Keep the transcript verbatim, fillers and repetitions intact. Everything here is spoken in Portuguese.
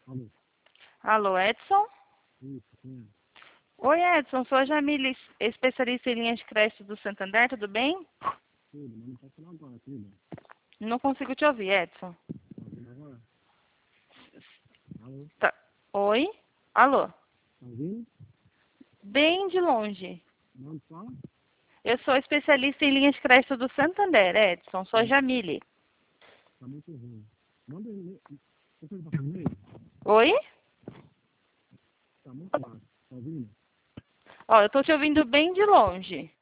Alô? Alô, Edson? Isso, quem Oi, Edson. Sou a Jamile, especialista em linhas de crédito do Santander, tudo bem? é? Tudo, mas não posso falar agora, tudo. Não consigo te ouvir, Edson. Tá ouvindo agora? Alô? Tá. Oi? Alô? Tá ouvindo? Bem de longe. Não fala? Eu sou especialista em linhas de crédito do Santander, Edson. Sou a Tá, Jamile. tá muito ruim. Manda e-mail. Você tá fazendo e-mail? Oi? Tá muito baixo. Tá ouvindo? Ó, eu tô te ouvindo bem de longe.